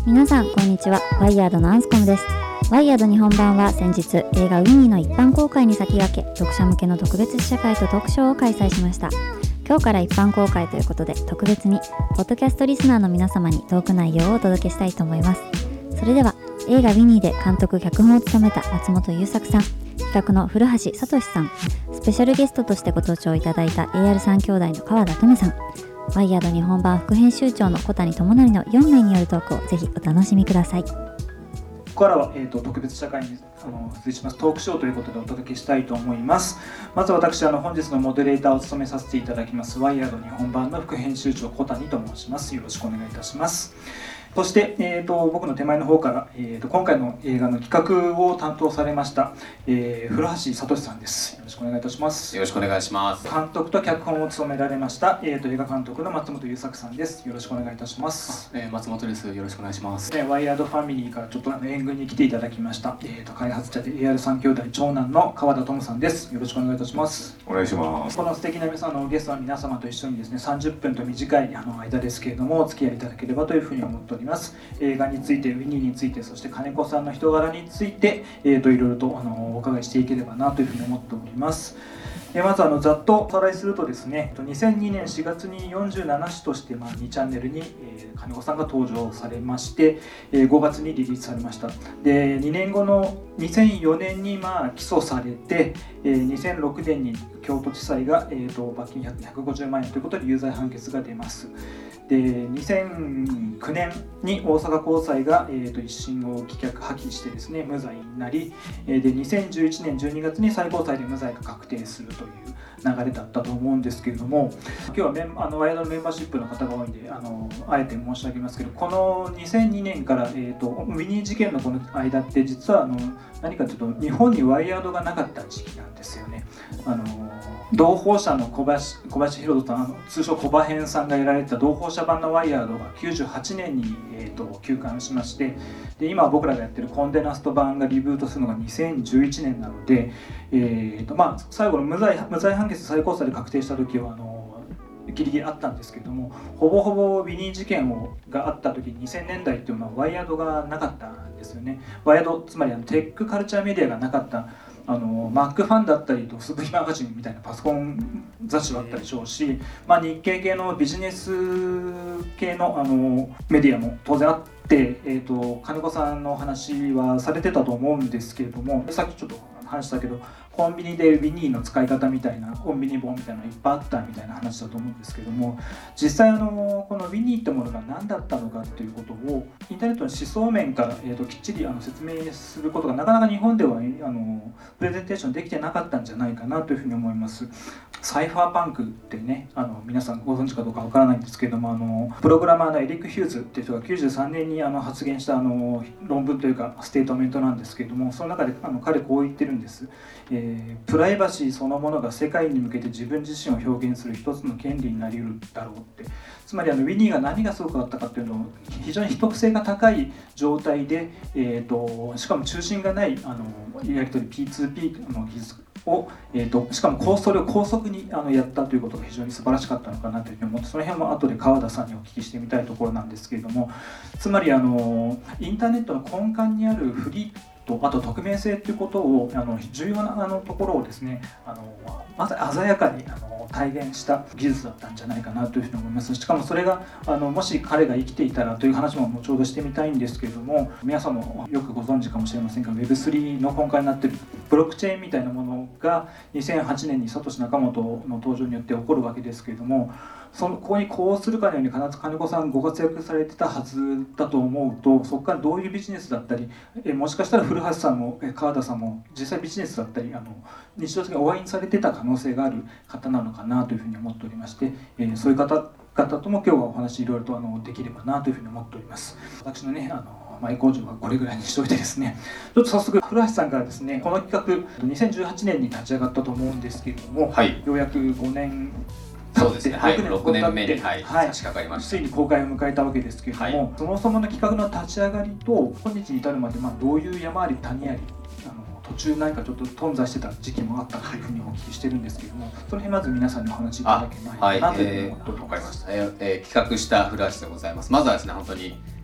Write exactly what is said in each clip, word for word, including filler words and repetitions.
皆さんこんにちは。ワイヤードのアンスコムです。ワイヤード日本版は先日映画ウィニーの一般公開に先駆け、読者向けの特別試写会とトークショーを開催しました。今日から一般公開ということで、特別にポッドキャストリスナーの皆様にトーク内容をお届けしたいと思います。それでは映画ウィニーで監督脚本を務めた松本優作さん、企画の古橋聡さん、スペシャルゲストとしてご登場いただいた エーアール 三兄弟の川田智さん、ワイヤード日本版副編集長の小谷智則のよん名によるトークをぜひお楽しみください。 ここからは、えー、と特別社会にあの失礼しますトークショーということでお届けしたいと思います。まず私あの本日のモデレーターを務めさせていただきますワイヤード日本版の副編集長小谷と申します。よろしくお願いいたします。そして、えー、と僕の手前の方から、えー、と今回の映画の企画を担当されました、えー、古橋聡さんです。よろしくお願いいたします。 よろしくお願いします。 監督と脚本を務められました、えー、と映画監督の松本優作さんです。よろしくお願いいたします。 えー、松本です。よろしくお願いします。 えー、ワイヤードファミリーからちょっとあの援軍に来ていただきました、えー、と開発者で エーアール 三兄弟長男の川田智さんです。よろしくお願いいたします。 お願いします。 この素敵な皆さんのゲストの皆様と一緒にですね、さんじゅっぷんと短いあの間ですけれどもお付き合いいただければというふうに思っております。映画について、ウィニーについて、そして金子さんの人柄について、えー、といろいろとあのお伺いしていければなというふうに思っております。えー、まずあのざっとおさらいするとですね、にせんにねんしがつによんじゅうななしとして、まあ、にチャンネルに、えー、金子さんが登場されまして、えー、ごがつにリリースされました。でにねんごのにせんよねんに、まあ、起訴されて、えー、にせんろくねんに京都地裁が、えー、と罰金ひゃくごじゅうまんえんということで有罪判決が出ます。でにせんきゅうねんに大阪高裁が、えー、と一審を棄却破棄してですね無罪になり、えー、でにせんじゅういちねんじゅうにがつに最高裁で無罪が確定するという流れだったと思うんですけれども、今日はメンあのワイヤードのメンバーシップの方が多いんで あのあえて申し上げますけど、このにせんにねんから、えー、とウィニー事件のこの間って実はあの何かというと日本にワイヤードがなかった時期なんですよね。あの同胞社の小林小林弘人さん、あの通称小葉編さんがやられてた同胞社版のワイヤードがきゅうじゅうはちねんに、えー、と休刊しまして、で今僕らがやってるコンデナスト版がリブートするのがにせんじゅういちねんなので、えーとまあ、最後の無罪、無罪判決最高裁で確定した時はあのギリギリあったんですけども、ほぼほぼウィニー事件をがあった時ににせんねんだいっていうのはワイヤードがなかったんですよね。ワイヤードつまりあのテックカルチャーメディアがなかった。あのマックファンだったりとスブイマガジンみたいなパソコン雑誌はあったでしょうし、まあ、日系系のビジネス系 の, あのメディアも当然あって、えー、と金子さんのお話はされてたと思うんですけれども、さっきちょっと話したけどコンビニでウィニーの使い方みたいなコンビニ本みたいなのいっぱいあったみたいな話だと思うんですけども、実際あのこのウィニーってものが何だったのかということをインターネットの思想面から、えー、ときっちりあの説明することがなかなか日本ではあのプレゼンテーションできてなかったんじゃないかなというふうに思います。サイファーパンクってね、あの皆さんご存知かどうかわからないんですけれども、あのプログラマーのエリック・ヒューズっていう人がきゅうじゅうさんねんにあの発言したあの論文というかステートメントなんですけれども、その中であの彼こう言ってるんです。えー、プライバシーそのものが世界に向けて自分自身を表現する一つの権利になりうるだろうって。つまりあのウィニーが何がすごくあったかっていうのを非常に秘匿性が高い状態で、えー、としかも中心がないあのやり取り ピーツーピー の技術を、えー、としかもそれを高速にあのやったということが非常に素晴らしかったのかなというふうに思って、その辺も後で川田さんにお聞きしてみたいところなんですけれども、つまりあのインターネットの根幹にあるフリーとあと匿名性ということをあの重要なあのところをですね、あのまず鮮やかにあの体現した技術だったんじゃないかなというふうに思います。しかもそれがあのもし彼が生きていたらという話も後ほどしてみたいんですけれども、皆さんもよくご存知かもしれませんが ウェブスリー の根幹になっているブロックチェーンみたいなものがにせんはちねんにサトシ・ナカモトの登場によって起こるわけですけれども、そのここにこうするかのように必ず金子さんご活躍されてたはずだと思うと、そこからどういうビジネスだったり、えもしかしたら古橋さんも川田さんも実際ビジネスだったりあの日常的にお会いにされてた可能性がある方なのかなというふうに思っておりまして、えー、そういう方々とも今日はお話いろいろとあのできればなというふうに思っております。私のねあの前工場はこれぐらいにしておいてですね、ちょっと早速古橋さんからですね、この企画にせんじゅうはちねんに立ち上がったと思うんですけれども、はい、ようやくごねんそうですね、はい、ろくねんめに、はいはい、差し掛かりました。 ついに公開を迎えたわけですけれども、はい、そもそもの企画の立ち上がりと今日に至るまで、まあ、どういう山あり谷ありあの途中何かちょっと頓挫してた時期もあったというふうにお聞きしてるんですけれども、その辺まず皆さんにお話しいただけないかなというふうに思っております。 わかりました。えーえー、企画した古橋でございます。まずはですね、本当に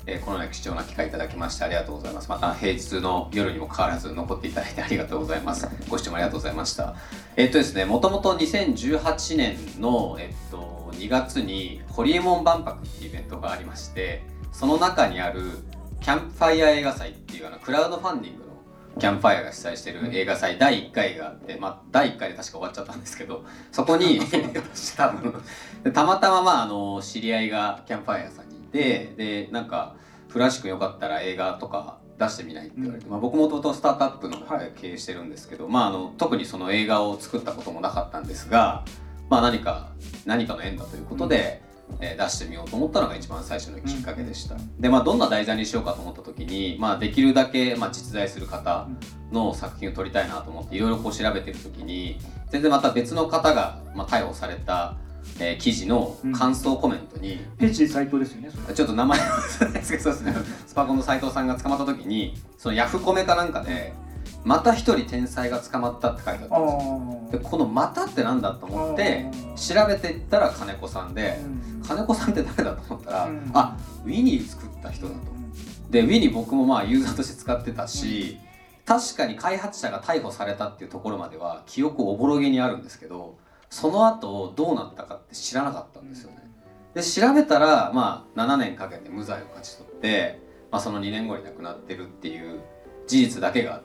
えー、このような貴重な機会いただきましてありがとうございます。また平日の夜にもかかわらず残っていただいてありがとうございます。ご視聴ありがとうございました。えっとですね、もともとにせんじゅうはちねんの、えっと、にがつにホリエモン万博っていうイベントがありまして、その中にあるキャンプファイヤー映画祭っていうあのクラウドファンディングのキャンプファイヤーが主催している映画祭だいいっかいがあって、まあ、だいいっかいで確か終わっちゃったんですけど、そこに多分たまたま、まあ、あの知り合いがキャンプファイヤーさんにいて、でなんかフラッシュ君よかったら映画とか出してみないって言われて、まあ、僕もともとスタートアップの経営してるんですけど、まあ、あの特にその映画を作ったこともなかったんですが、まあ、何か何かの縁だということで、えー、出してみようと思ったのが一番最初のきっかけでした。で、まあ、どんな題材にしようかと思った時に、まあ、できるだけ、まあ、実在する方の作品を撮りたいなと思っていろいろこう調べてる時に、全然また別の方が、まあ、逮捕された、えー、記事の感想コメントに、うん、 ページ斉藤ですよね。それちょっと名前は忘れないですけど、そうですね、スパコンの斉藤さんが捕まった時にそのヤフコメかなんかでまた一人天才が捕まったって書いてあったんですよ。でこのまたってなんだと思って調べていったら金子さんで、うん、金子さんって誰だと思ったら、うん、あ、ウィニー作った人だと。でウィニー僕もまあユーザーとして使ってたし、うん、確かに開発者が逮捕されたっていうところまでは記憶おぼろげにあるんですけど、その後どうなったかって知らなかったんですよね。で調べたら、まあ、ななねんかけて無罪を勝ち取って、まあ、そのにねんごに亡くなってるっていう事実だけがあって、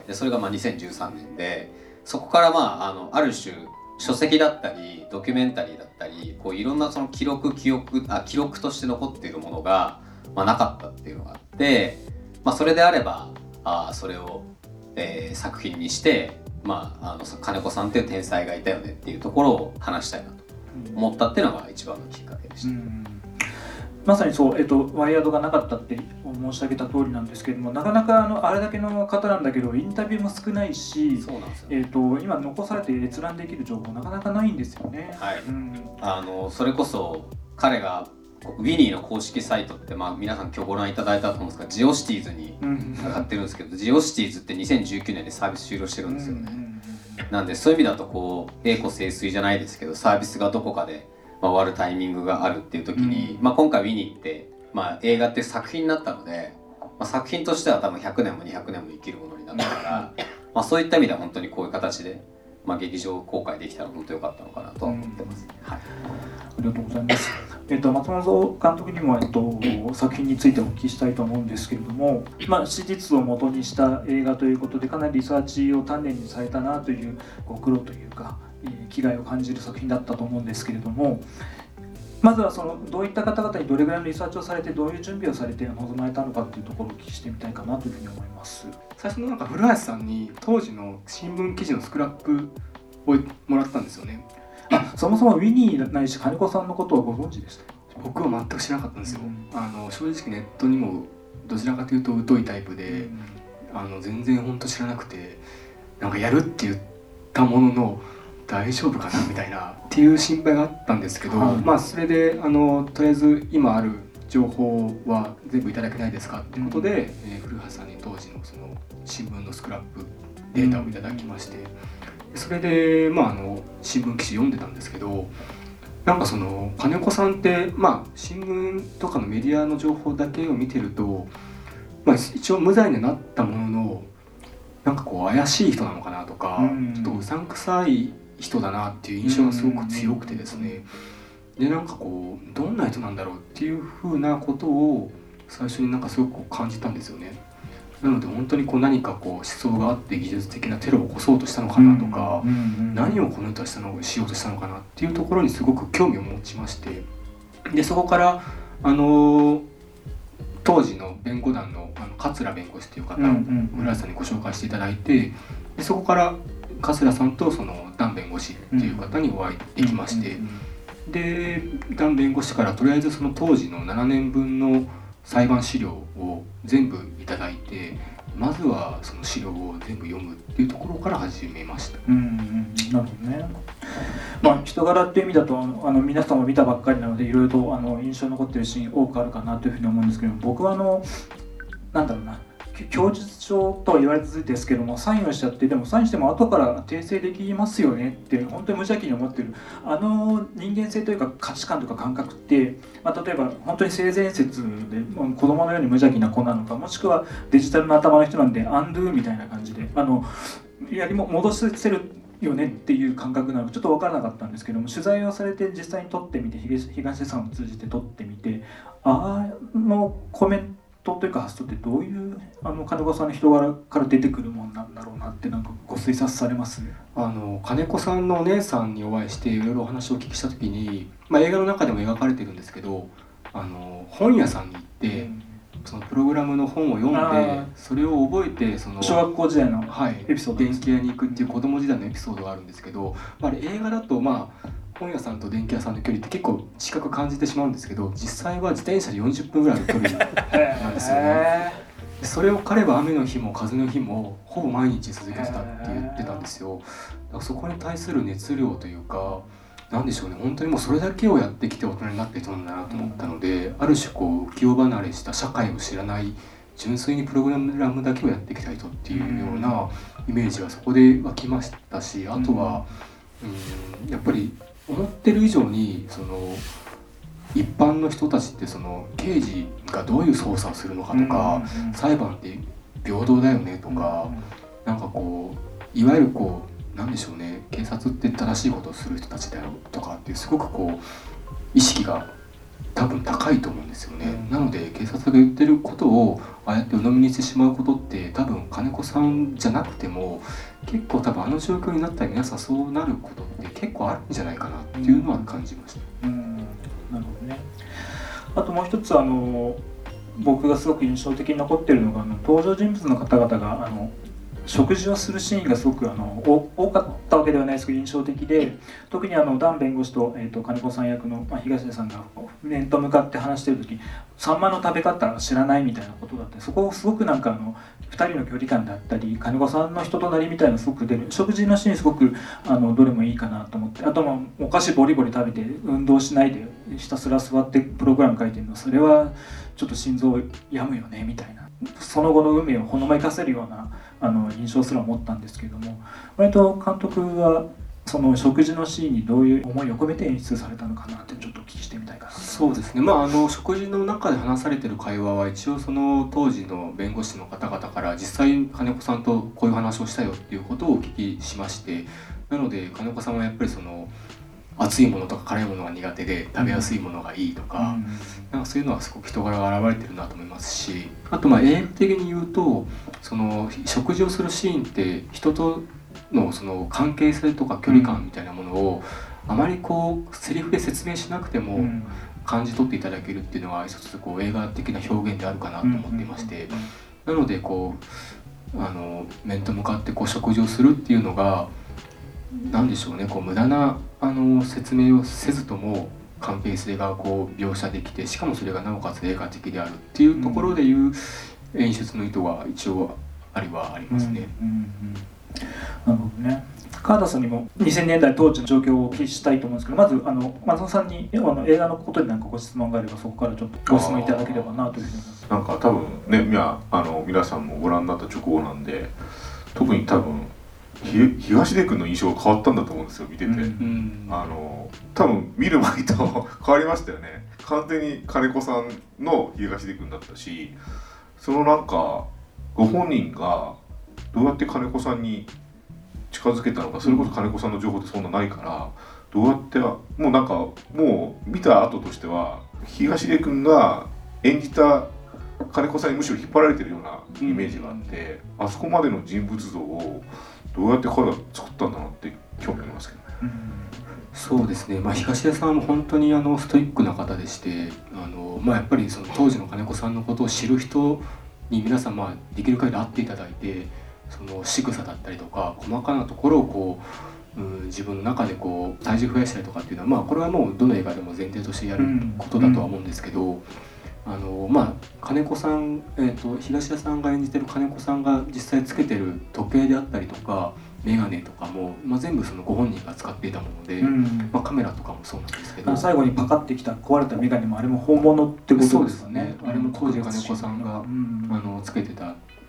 でそれがまあにせんじゅうさんねんで、そこからまあ あのある種書籍だったりドキュメンタリーだったり、こういろんなその記録記憶あ記録として残っているものが、まあ、なかったっていうのがあって、まあ、それであればあそれを、えー、作品にして、まあ、あの金子さんっていう天才がいたよねっていうところを話したいなと思ったっていうのが一番のきっかけでした。うん、 まさにそう、えっと、ワイヤードがなかったって申し上げた通りなんですけれども、なかなかあのあれだけの方なんだけどインタビューも少ないし、 そうなんですよ、 えっと、今残されて閲覧できる情報なかなかないんですよね。 はい、うん、あのそれこそ彼がウィニーの公式サイトって、まあ、皆さん今日ご覧いただいたと思うんですが、ジオシティーズに上がってるんですけど、うん、ジオシティーズってにせんじゅうきゅうねんでサービス終了してるんですよね。うん、なんでそういう意味だとこう栄枯盛衰じゃないですけど、サービスがどこかで、まあ、終わるタイミングがあるっていう時に、うん、まあ、今回ウィニーって、まあ、映画って作品になったので、まあ、作品としては多分ひゃくねんもにひゃくねんも生きるものになったから、まあ、そういった意味では本当にこういう形で、まあ、劇場公開できたら本当良かったのかなとは思ってます。うん、はい、 ありがとうございます。えっと、松本監督にも、えっと、作品についてお聞きしたいと思うんですけれども、まあ、史実を元にした映画ということでかなりリサーチを丹念にされたなというご苦労というか、えー、気概を感じる作品だったと思うんですけれども、まずはそのどういった方々にどれぐらいのリサーチをされて、どういう準備をされて臨まれたのかというところをお聞きしてみたいかなというふうに思います。 最初のなんか古橋さんに当時の新聞記事のスクラップをもらったんですよね。 あ、そもそもウィニーないし金子さんのことはご存知でしたか？ 僕は全く知らなかったんですよ。うん、あの正直ネットにもどちらかというと疎いタイプで、うん、あの全然本当知らなくて、なんかやるって言ったものの大丈夫かなみたいなっていう心配があったんですけど、はい、まあそれであのとりあえず今ある情報は全部いただけないですかってことで、うん、えー、古橋さんに当時のその新聞のスクラップデータをいただきまして、うん、それでまああの新聞記事読んでたんですけど、なんかその金子さんってまあ新聞とかのメディアの情報だけを見てると、まあ、一応無罪になったもののなんかこう怪しい人なのかなとか、うん、ちょっとうさんくさい人だなっていう印象がすごく強くてですね、でなんかこうどんな人なんだろうっていうふうなことを最初になんかすごく感じたんですよね。なので本当にこう何かこう思想があって技術的なテロを起こそうとしたのかなとか、うんうんうん、何をこの人はしたのしようとしたのかなっていうところにすごく興味を持ちまして、でそこからあの当時の弁護団 の, あの桂弁護士という方を村瀬さんにご紹介していただいて、でそこから桂さんとその段弁護士っていう方にお会いできまして、で段弁護士からとりあえずその当時のななねんぶんの裁判資料を全部いただいて、まずはその資料を全部読むっていうところから始めました。 うん、うん、なるほどね。まあ、人柄っていう意味だとあの皆さんも見たばっかりなのでいろいろとあの印象に残ってるシーン多くあるかなというふうに思うんですけど、僕はあのなんだろうな、 供述書とは言われ続いてですけども、サインをしちゃって、でもサインしても後から訂正できますよねって本当に無邪気に思ってるあの人間性というか価値観とか感覚って、まあ、例えば本当に性善説で子供のように無邪気な子なのか、もしくはデジタルの頭の人なんでアンドゥみたいな感じであのやりも戻せるよねっていう感覚なのかちょっと分からなかったんですけども、取材をされて実際に撮ってみて、東出さんを通じて撮ってみて、あのコメントというか発想ってどういうあの金子さんの人柄から出てくるもんなんだろうなってなんかご推察されますね。 あの金子さんのお姉さんにお会いしていろいろお話をお聞きした時に、まあ、映画の中でも描かれてるんですけど、あの本屋さんに行って、うんそのプログラムの本を読んでそれを覚えてその小学校時代のエピソード、 はい、電気屋に行くっていう子供時代のエピソードがあるんですけど、まあ、映画だとまあ本屋さんと電気屋さんの距離って結構近く感じてしまうんですけど、実際は自転車でよんじゅっぷんぐらいの距離なんですよね。それを彼は雨の日も風の日もほぼ毎日続けてたって言ってたんですよ。だからそこに対する熱量というかなんでしょうね、本当にもうそれだけをやってきて大人になった人なんだなと思ったので、ある種こう浮世離れした社会を知らない純粋にプログラムだけをやってきた人っていうようなイメージがそこで湧きましたし、あとはうんやっぱり思ってる以上にその一般の人たちってその刑事がどういう捜査をするのかとか、裁判って平等だよねとか、なんかこういわゆるこうなんでしょうね、警察って正しいことをする人たちだよとかってすごくこう意識が多分高いと思うんですよね、うん、なので警察が言ってることをああやって鵜呑みにしてしまうことって多分金子さんじゃなくても結構多分あの状況になったら皆さんそうなることって結構あるんじゃないかなっていうのは感じました、 うんうん、なるほどね。あともう一つあの僕がすごく印象的に残っているのがあの登場人物の方々があの食事をするシーンがすごくあの多かったわけではないですけど印象的で、特にあのダン弁護士と、えー、と金子さん役の、まあ、東出さんが面と向かって話している時サンマの食べ方は知らないみたいなことだったり、そこをすごくなんかあのふたりの距離感だったり金子さんの人となりみたいなのすごく出る食事のシーンすごくあのどれもいいかなと思って、あともお菓子ボリボリ食べて運動しないでひたすら座ってプログラム書いてるのそれはちょっと心臓病むよねみたいな、その後の運命をほのまかせるようなあの印象すら持ったんですけれども、割と監督はその食事のシーンにどういう思いを込めて演出されたのかなってちょっとお聞きしてみたいかな。 そうですね、まあ、あの食事の中で話されてる会話は一応その当時の弁護士の方々から実際金子さんとこういう話をしたよっていうことをお聞きしまして、なので金子さんはやっぱりその熱いものとか辛いものが苦手で食べやすいものがいいとか、うん、なんかそういうのはすごく人柄が現れてるなと思いますし、あとまあ映画的に言うとその食事をするシーンって人とのその関係性とか距離感みたいなものをあまりこうセリフで説明しなくても感じ取っていただけるっていうのが一つこう映画的な表現であるかなと思っていまして、なのでこうあの面と向かってこう食事をするっていうのが何でしょうね、こう無駄なあの説明をせずとも関係性がこう描写できて、しかもそれがなおかつ映画的であるっていうところでいう演出の意図は一応ありはありますね。 うんうんうん、なるほどね。川田さんにもにせんねんだい当時の状況をお聞きしたいと思うんですけど、まずあの松野さんにあの映画のことに何かご質問があればそこからちょっとご質問いただければなというふうに思います。 なんか多分ね、みやあの皆さんもご覧になった直後なんで、特に多分東出君の印象が変わったんだと思うんですよ、見てて、うん、あの多分見る前と変わりましたよね。完全に金子さんの東出君だったし、そのなんかご本人がどうやって金子さんに近づけたのか、それこそ金子さんの情報ってそんなないから、どうやってもうなんかもう見た後としては東出君が演じた金子さんにむしろ引っ張られてるようなイメージがあって、うん、あそこまでの人物像をどうやって彼が作ったんだなって興味ありますけどね。うん、 そうですね、まあ、東出さんは本当にあのストイックな方でして、あの、まあ、やっぱりその当時の金子さんのことを知る人に皆さんまあできる限り会っていただいて、その仕草だったりとか細かなところをこう、うん、自分の中でこう体重増やしたりとかっていうのは、まあ、これはもうどの映画でも前提としてやることだとは思うんですけど、うんうん、あのまあ、金子さん、えーと、東出さんが演じてる金子さんが実際つけてる時計であったりとかメガネとかも、まあ、全部そのご本人が使っていたもので、うんまあ、カメラとかもそうなんですけど、 最後にパカってきた壊れたメガネもあれも本物ってことですよね。 そうですね、あれも当時金子さんが、うん、あのつけてた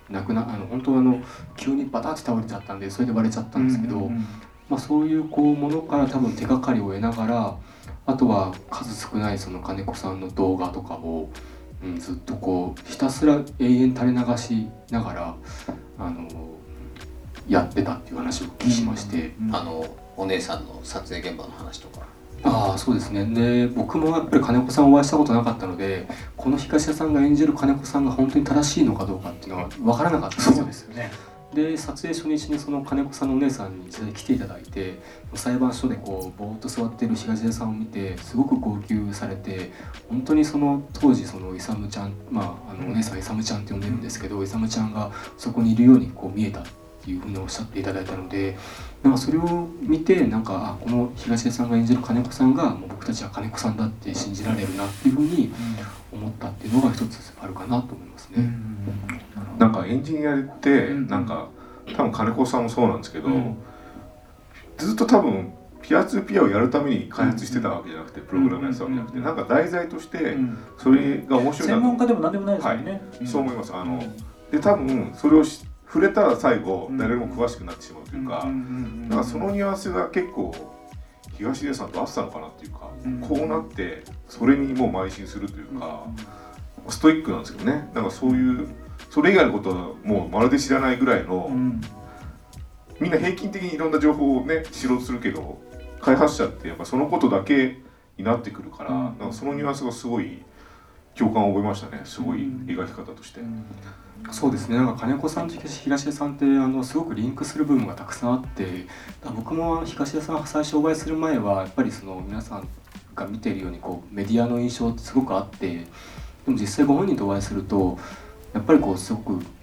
亡くなあの本当あの急にバタッて倒れちゃったんでそれで割れちゃったんですけど、うんうんうん、まあ、そういうこうものから多分手がかりを得ながら、あとは数少ないその金子さんの動画とかを、うん、ずっとこうひたすら永遠垂れ流しながらあのやってたっていう話をお聞きしまして、 うんうん、あのお姉さんの撮影現場の話とか。 ああ、そうですね。で僕もやっぱり金子さんお会いしたことなかったので、この東谷さんが演じる金子さんが本当に正しいのかどうかっていうのは分からなかったんですよ。 そうですよね。 で撮影初日にその金子さんのお姉さんに実際来ていただいて、裁判所でこうぼーっと座っている東谷さんを見てすごく号泣されて、本当にその当時その勇ちゃん、まあ、あのお姉さんは勇ちゃんって呼んでるんですけど、勇ちゃんがそこにいるようにこう見えたっていうふうにおっしゃっていただいたので、なんかそれを見てなんかこの東出さんが演じる金子さんがもう僕たちは金子さんだって信じられるなっていうふうに思ったっていうのが一つあるかなと思いますね。うん、 なんかエンジニアってなんか多分金子さんもそうなんですけど、うん、ずっと多分ピアツーピアをやるために開発してたわけじゃなくて、プログラムやってたわけじゃなくて、なんか題材としてそれが面白いなと。 専門家でも何でもないですよね。 はい、そう思います。あので多分それを知触れたら最後誰も詳しくなってしまうというか、だからそのニュアンスが結構東出さんと合ってたのかなっていうか、こうなってそれにもう邁進するというか、ストイックなんですけどね。なんかそういうそれ以外のことはもうまるで知らないぐらいの、みんな平均的にいろんな情報をね知ろうとするけど、開発者ってやっぱそのことだけになってくるから、なんかそのニュアンスがすごい共感を覚えましたね。すごい描き方として。 そうですね。なんか金子さんと東出さんってあのすごくリンクする部分がたくさんあって、僕も東出さん最初お会いする前はやっぱりその皆さんが見ているようにこうメディアの印象ってすごくあって、でも実際ご本人とお会いするとやっぱりこうすごく、うん、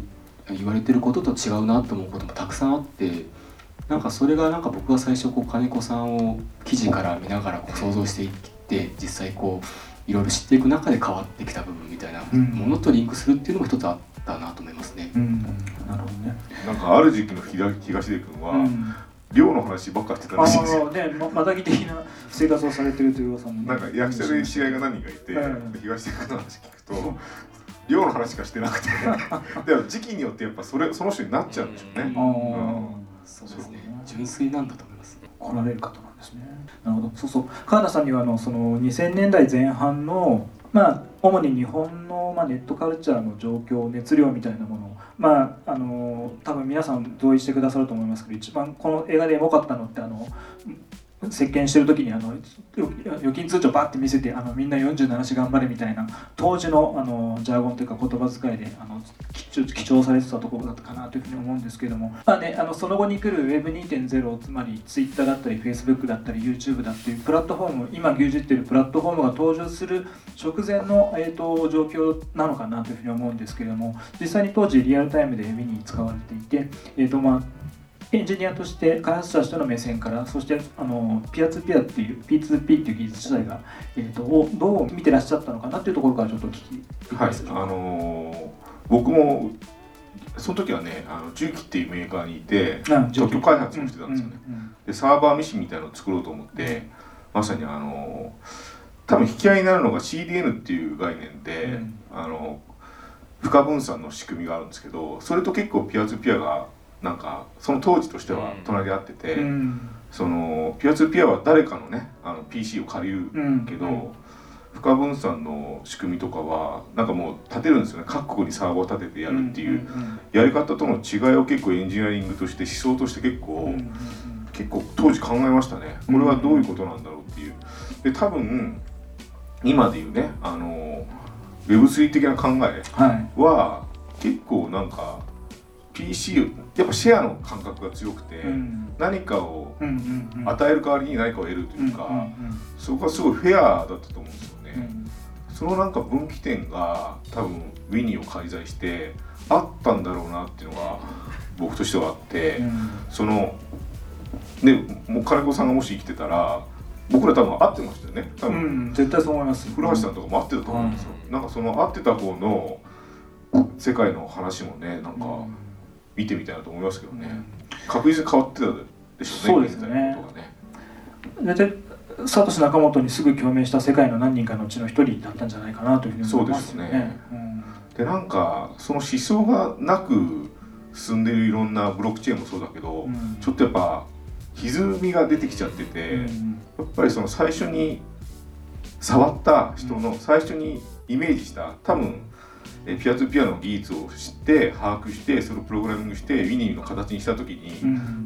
言われてることと違うなと思うこともたくさんあって、なんかそれがなんか僕が最初こう金子さんを記事から見ながらこう想像していって実際こういろいろ知っていく中で変わってきた部分みたいなものとリンクするっていうのも一つあったなと思いますね。うん、 なるほどね。 なんかある時期の東出君は、うん、寮の話ばっかしてたらしいですよ。 ああね、ままたぎ的な生活をされてるという噂も、ね、 なんか役者で知り合いが何人かいて、うん、東出君の話聞くと寮の話しかしてなくてでも時期によってやっぱそれその人になっちゃうんでしょうね。うん、 そうですね。純粋なんだと思います。 来られる方なんですね。なるほど。そうそう。川田さんにはあのそのにせんねんだいぜん半のまあ主に日本のまあネットカルチャーの状況、熱量みたいなものをまああの多分皆さん同意してくださると思いますけど、一番この映画でエモかったのってあの。接見してる時にあの預金通帳バッて見せてあのみんなよんじゅうななし頑張れみたいな当時のあのジャーゴンというか言葉遣いであの記帳されてたところだったかなというふうに思うんですけれども、まあね、あのその後に来る ウェブにてんゼロ つまり Twitter だったり Facebook だったり YouTube だっていうプラットフォーム、今牛耳っているプラットフォームが登場する直前の、えー、と状況なのかなというふうに思うんですけれども、実際に当時リアルタイムで ウィニー使われていて、えーとまあエンジニアとして開発者としての目線から、そしてあのピアツーピアっていう ピーツーピー っていう技術自体が、えー、とをどう見てらっしゃったのかなというところからちょっと聞きはい、あのー、僕もその時はね、あの重機っていうメーカーにいて特許開発をしてたんですよね。うんうんうん、でサーバーミシンみたいなのを作ろうと思って、うん、まさにあのー、多分引き合いになるのが シーディーエヌ っていう概念で、うん、あの負荷分散の仕組みがあるんですけど、それと結構ピアツーピアがなんかその当時としては隣り合ってて、うん、そのピアツーピアは誰かのねあの ピーシー を借りるけど、うん、負荷分散の仕組みとかはなんかもう立てるんですよね。各国にサーバーを立ててやるっていうやり方との違いを結構エンジニアリングとして思想として結構、うん、結構当時考えましたね。これはどういうことなんだろうっていう。で多分今でいうねあの ウェブスリー 的な考えは結構なんかピーシー やっぱシェアの感覚が強くて、うん、何かを与える代わりに何かを得るというか、うんうんうん、そこはすごいフェアだったと思うんですよね。うん、そのなんか分岐点が多分ウィニーを介在してあったんだろうなっていうのが僕としてはあって、うん、そのでもう金子さんがもし生きてたら僕ら多分合ってましたよね。多分、うん、 絶対そう思います。 古橋さんとかも合ってたと思うんですよ。うん、なんかその合ってた方の世界の話もねなんか、うん見てみたいなと思いますけどね。確実に変わってたでしょうね。 そうですね。大体サトシ仲本にすぐ共鳴した世界の何人かのうちの一人だったんじゃないかなというふうに思いますよね。そうですね。 うん、 でなんかその思想がなく進んでるいろんなブロックチェーンもそうだけど、うん、ちょっとやっぱ歪みが出てきちゃってて、うん、やっぱりその最初に触った人の最初にイメージした多分えピアツーピアの技術を知って把握してそれをプログラミングしてウィニーの形にした時に、うん、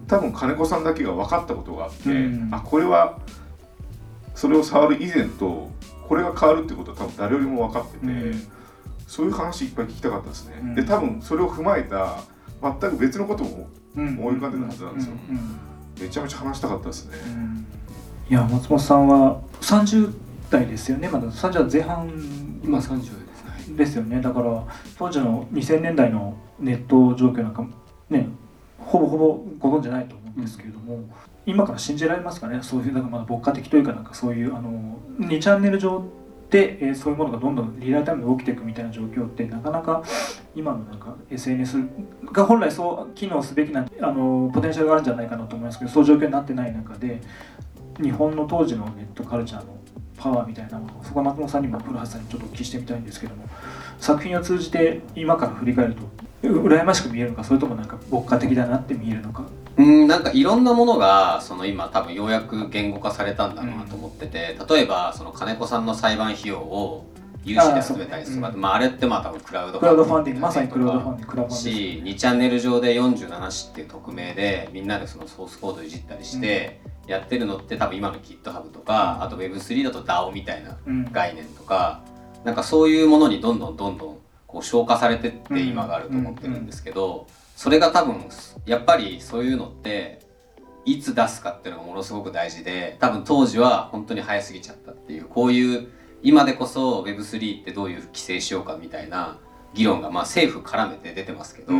多分金子さんだけが分かったことがあって、うん、あこれはそれを触る以前とこれが変わるってことは多分誰よりも分かってて、うん、そういう話いっぱい聞きたかったですね、うん、で多分それを踏まえた全く別のことも思い浮かんでたはずなんですよ、うんうんうんうん、めちゃめちゃ話したかったですね、うん、 いや松本さんはさんじゅう代ですよね。まださんじゅう代前半今さんじゅうですよね。だから当時のにせんねんだいのネット状況なんかねほぼほぼご存じないと思うんですけれども、うん、今から信じられますかね。そういうなんかまだ牧歌的というかなんかそういうあのにチャンネル上で、えー、そういうものがどんどんリアルタイムで起きていくみたいな状況ってなかなか今のなんか エスエヌエス が本来そう機能すべきなあのポテンシャルがあるんじゃないかなと思いますけど、そういう状況になってない中で日本の当時のネットカルチャーのパワーみたいなものをそこは松本さんにも古橋さんにちょっとお聞きしてみたいんですけども、作品を通じて今から振り返ると羨ましく見えるのか、それともなんか牧歌的だなって見えるのか。 うんなんかいろんなものがその今多分ようやく言語化されたんだろうなと思ってて、うん、例えばその金子さんの裁判費用を有志で集めたりとか、あ,、うんまあ、あれってまあ多分クラウドファンディングまさにクラウドファンディングクラウドファンディングしにチャンネル上でよんじゅうなな紙っていう匿名でみんなでそのソースコードいじったりして、うん、やってるのって多分今の GitHub とか、うん、あと ウェブスリー だと ダオ みたいな概念とか、うん、なんかそういうものにどんどんどんどんこう消化されてって今があると思ってるんですけど、それが多分やっぱりそういうのっていつ出すかっていうのがものすごく大事で、多分当時は本当に早すぎちゃったっていう、こういう今でこそ ウェブスリー ってどういう規制しようかみたいな議論がまあ政府絡めて出てますけど、うん、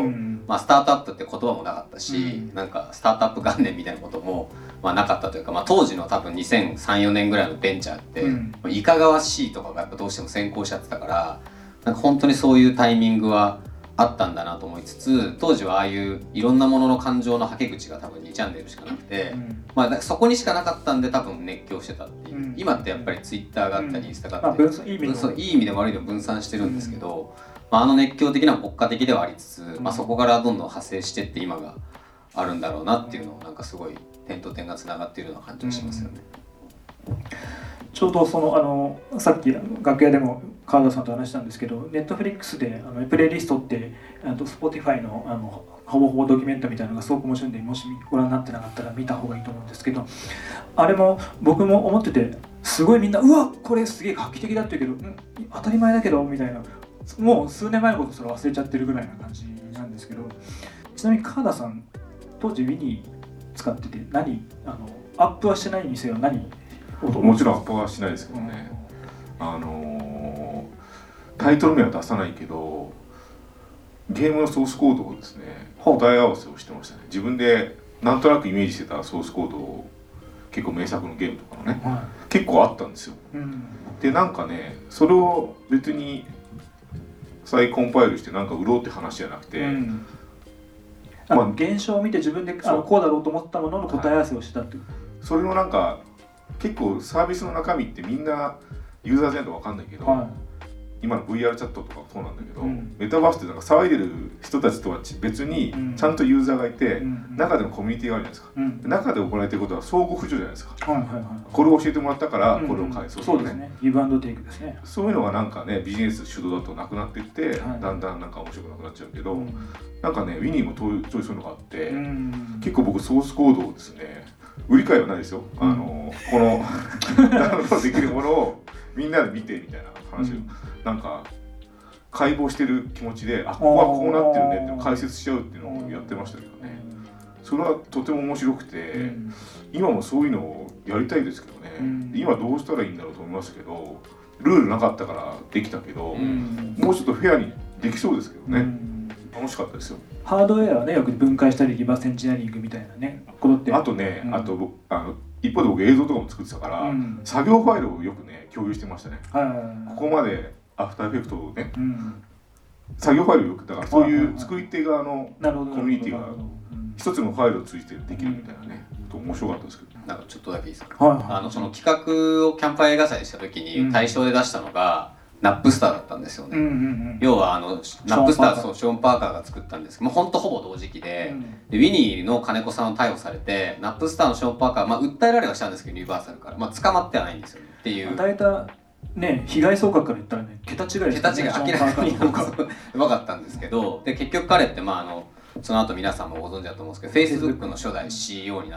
まあスタートアップって言葉もなかったし、うん、なんかスタートアップ元年みたいなこともまあなかったというか、まあ当時の多分にせんさん、よねんぐらいのベンチャーって、うん、いかがわしいとかがやっぱどうしても先行しちゃってたから、なんか本当にそういうタイミングはあったんだなと思いつつ、当時はああいういろんなものの感情のはけ口が多分にチャンネルしかなくて、うん、まあそこにしかなかったんで多分熱狂してたっていう、うん、今ってやっぱりツイッターがあったりインスタがあったり、うん、いい意味でも悪い意味でも分散してるんですけど、うんまあ、あの熱狂的な牧歌的ではありつつ、うんまあ、そこからどんどん派生してって今があるんだろうなっていうのをなんかすごい点と点がつながっているような感じがしますよね、 うん、ちょうどそのあのさっき楽屋でも川田さんと話したんですけど、ネットフリックスであのプレイリストってあと Spotify の, あのほぼほぼドキュメントみたいなのがすごく面白いんで、もしご覧になってなかったら見た方がいいと思うんですけど、あれも僕も思っててすごいみんなうわこれすげえ画期的だって言うけど、ん当たり前だけどみたいな、もう数年前のことそれ忘れちゃってるぐらいな感じなんですけど、ちなみに川田さん当時 Winnie 使ってて何あのアップはしてないにせよ何もちろんアップはしないですけどね、うん、あのー、タイトル名は出さないけどゲームのソースコードをですね答え合わせをしてましたね。自分でなんとなくイメージしてたソースコードを結構名作のゲームとかのね、はい、結構あったんですよ、うん、でなんかねそれを別に再コンパイルしてなんか売ろうって話じゃなくて、うんまあ、現象を見て自分であのこうだろうと思ったものの答え合わせをしたっていう、はい、 それのなんか結構サービスの中身ってみんなユーザーじゃないと分かんないけど、はい、今の ブイアール チャットとかもそうなんだけど、うん、メタバースってなんか騒いでる人たちとは別にちゃんとユーザーがいて、うん、中でのコミュニティがあるじゃないですか、うん、中で行われていることは相互扶助じゃないですか、はいはいはい、これを教えてもらったからこれを返そうとかね、うんうん、そうですね、 ギブアンドテイクですね。 そういうのがなんかねビジネス主導だとなくなっていって、はい、だんだんなんか面白くなくなっちゃうけど、うん、なんかね Winnie もちょいそういうのがあって、うん、結構僕ソースコードをですね売り買いはないですよ、うん、あのこのダウンロードできるものをみんなで見てみたいな話を、うん、なんか解剖してる気持ちであここはこうなってるねっていうのを解説しちゃうっていうのをやってましたけどね、それはとても面白くて、うん、今もそういうのをやりたいですけどね、うん、今どうしたらいいんだろうと思いますけど、ルールなかったからできたけど、うん、もうちょっとフェアにできそうですけどね、うん、楽しかったですよ。 ハードウェアはねよく分解したりリバースエンジニアリングみたいなねことってあとね、うん、あとあの一方で僕映像とかも作ってたから、うん、作業ファイルをよくね共有してましたね、はいはいはい、ここまでアフターエフェクトをね、うん、作業ファイルをよくだからそういう作り手側のコミュニティが一つのファイルを通じてできるみたいなね、うん、面白かったですけど、 なんかちょっとだけいいですか、はいはい、あのその企画をキャンパー映画祭にした時に対象で出したのが、うん、 ナップスターだったんですよね、うんうんうん、要はあのナップスターとショーン・パーカーが作ったんですけど、もうほんとほぼ同時期 で,、うん、でウィニーの金子さんを逮捕されて、ナップスターのショーン・パーカーは、まあ、訴えられはしたんですけどユニバーサルから、まあ、捕まってはないんですよねっていう。 与えたね、被害総額から言ったらね、桁違いですね。 桁違い、明らかに分かったんですけど、で結局彼って、まあ、あのその後皆さんもご存知だと思うんですけど Facebook の初代 シーイーオー になって、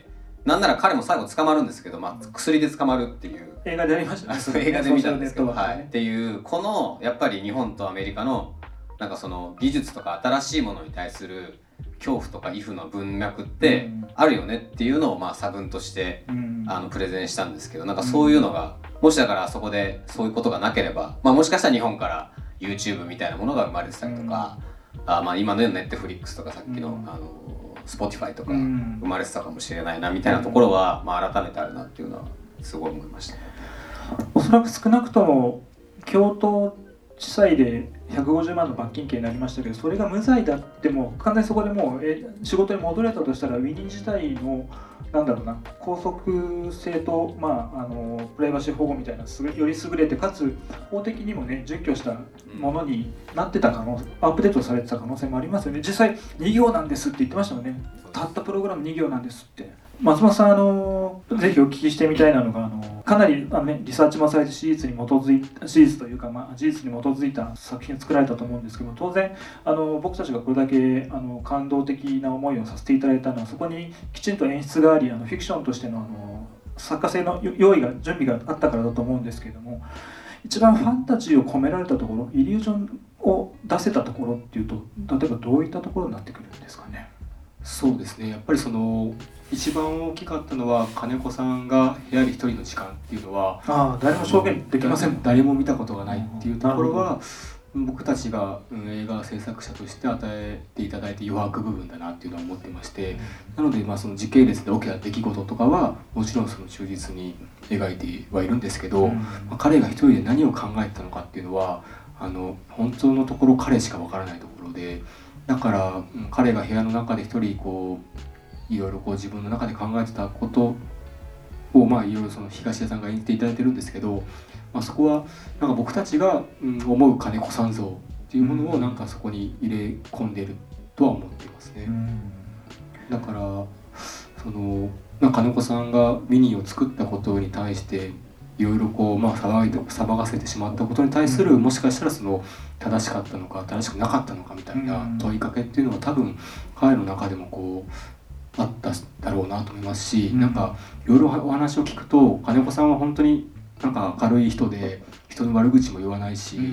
なんなら彼も最後捕まるんですけど、まあ、薬で捕まるっていう映画でありましたね。 そう映画で見たんですけど、はい、っていうこのやっぱり日本とアメリカのなんかその技術とか新しいものに対する恐怖とか畏怖の文脈ってあるよねっていうのをまあ差分としてあのプレゼンしたんですけど、なんかそういうのがもしだからそこでそういうことがなければ、まあ、もしかしたら日本から YouTube みたいなものが生まれてたりとか、あまあ今のような Netflix とかさっきのあのSpotify とか生まれてたかもしれないなみたいなところは、まあ、改めてあるなっていうのはすごい思いました。 おそらく少なくとも京都地裁でひゃくごじゅうまんの罰金刑になりましたけど、それが無罪だっても完全にそこでもうえ仕事に戻れたとしたら、ウィニー自体のなんだろうな拘束性と、まあ、あのプライバシー保護みたいなより優れてかつ法的にもね準拠したものになってた可能性、アップデートされてた可能性もありますよね。実際に行なんですって言ってましたもんね。たったプログラムに行なんですって。松本さん、あのぜひお聞きしてみたいなのが、あのかなりあの、ね、リサーチもされて史実に基づいた史実というか、まあ、事実に基づいた作品を作られたと思うんですけど、当然あの僕たちがこれだけあの感動的な思いをさせていただいたのは、そこにきちんと演出があり、あのフィクションとしての、あの作家性の用意が準備があったからだと思うんですけれども、一番ファンタジーを込められたところ、イリュージョンを出せたところっていうと、例えばどういったところになってくるんですかね。 そうですね、やっぱりその一番大きかったのは金子さんが部屋に一人の時間っていうのは、 ああ誰も証言できません、 誰も見たことがないっていうところは僕たちが、うん、映画制作者として与えていただいて余白部分だなっていうのは思ってまして、なので、まあ、その時系列で起きた出来事とかはもちろんその忠実に描いてはいるんですけど、まあ、彼が一人で何を考えてたのかっていうのはあの本当のところ彼しかわからないところで、だから、うん、彼が部屋の中で一人こういろいろこう自分の中で考えてたことを、まあ、いろいろその東出さんが演じていただいてるんですけど、まあ、そこはなんか僕たちが、うん、思う金子さん像っていうものをなんかそこに入れ込んでるとは思っていますね。だからその金子さんがミニを作ったことに対していろいろこう、まあ、騒いで騒がせてしまったことに対する、もしかしたらその正しかったのか正しくなかったのかみたいな問いかけっていうのは多分彼の中でもこうあっただろうなと思いますし、なんかいろいろお話を聞くと金子さんは本当になんか明るい人で人の悪口も言わないし、うん、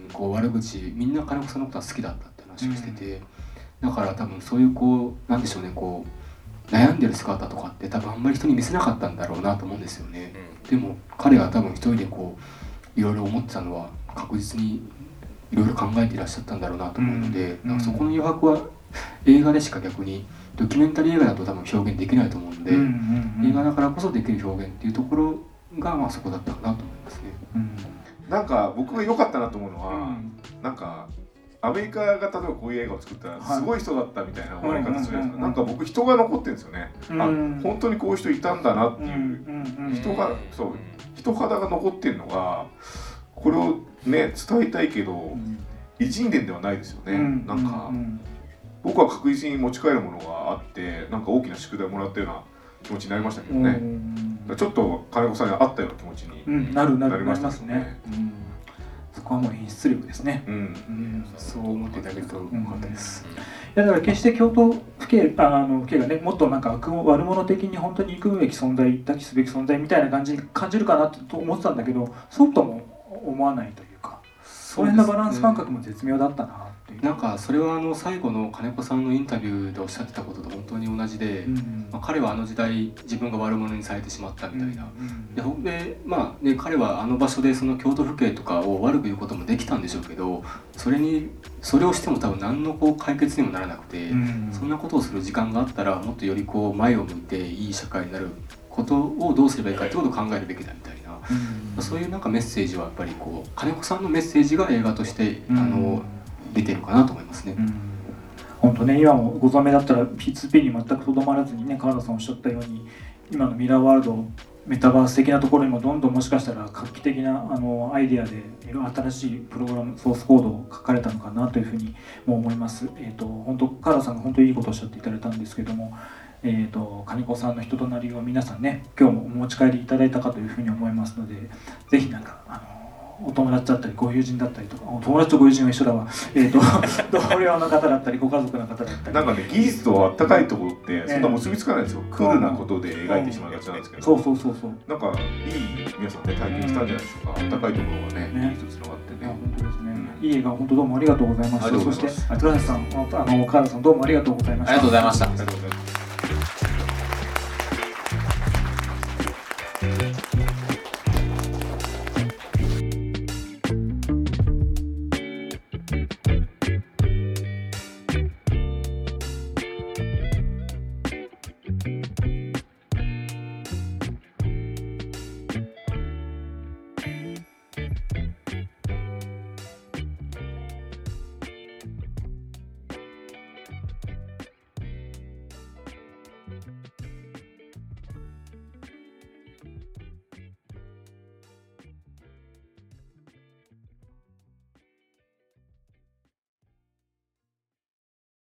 こう悪口みんな金子さんのことは好きだったって話をしてて、だから多分そういうこうなんでしょうね、こう悩んでる姿とかって多分あんまり人に見せなかったんだろうなと思うんですよね。でも彼が多分一人でこういろいろ思ってたのは確実にいろいろ考えていらっしゃったんだろうなと思うので、なんかそこの余白は映画でしか逆にドキュメンタリー映画だと多分表現できないと思うので、映画だからこそできる表現っていうところがまあそこだったかなと思いますね。 うん、なんか僕が良かったなと思うのは、うん、なんかアメリカが例えばこういう映画を作ったらすごい人だったみたいな思われ方するじゃないですか。なんか僕人が残ってるんですよね。うん、あ本当にこういう人いたんだなっていう人が、そう人肌が残ってるのがこれをね伝えたいけど偉人伝ではないですよね。なんか僕は確実に持ち帰るものがあってなんか大きな宿題をもらったような気持ちになりましたけどね。ちょっと金子さんに合ったような気持ちになりましたね。 そこはもう演出力ですね。 うんうん、そう思っていただけると良かったです。 いやだから決して京都府警あの府警がねもっとなんか悪悪者的に本当に憎むべき存在抱きすべき存在みたいな感じに感じるかなと思ってたんだけど、そうとも思わないというか、その辺のバランス感覚も絶妙だったなっていう。 なんかそれはあの最後の金子さんのインタビューでおっしゃってたことと本当に同じで、うんうんまあ、彼はあの時代自分が悪者にされてしまったみたいな、うんうん、で, でまあね彼はあの場所でその京都府警とかを悪く言うこともできたんでしょうけど、それにそれをしても多分何のこう解決にもならなくて、うんうん、そんなことをする時間があったらもっとよりこう前を向いていい社会になることをどうすればいいかってことを考えるべきだみたいな、うん、そういうなんかメッセージはやっぱりこう金子さんのメッセージが映画として、うん、あの出てるかなと思いますね。うん、 本当ね今もご存命だったら ピーツーピー に全くとどまらずにね川田さんおっしゃったように今のミラーワールドメタバース的なところにもどんどんもしかしたら画期的なあのアイデアでいろいろ新しいプログラムソースコードを書かれたのかなというふうにも思います。えーと、本当川田さんが本当にいいことをおっしゃっていただいたんですけども、えーと、金子さんの人となりを皆さんね今日もお持ち帰りいただいたかというふうに思いますので、ぜひなんかあのお友達だったりご友人だったりとか、お友達とご友人は一緒だわ、えーと同僚の方だったりご家族の方だったり、 なんかね技術とあったかいところってそんな結びつかないんですよ、クールなことで描いてしまいがちなんですけど、 そうそうそうそう、 なんかいい皆さんね体験したんじゃないでしょうか、あったかいところがね技術つながってね、 いや本当ですね、いい映画本当どうもありがとうございました。 ありがとうそございます。 して倉橋さん、あの川田さんどうもありがとうございました。 ありがとうございました。 ありがとうございます。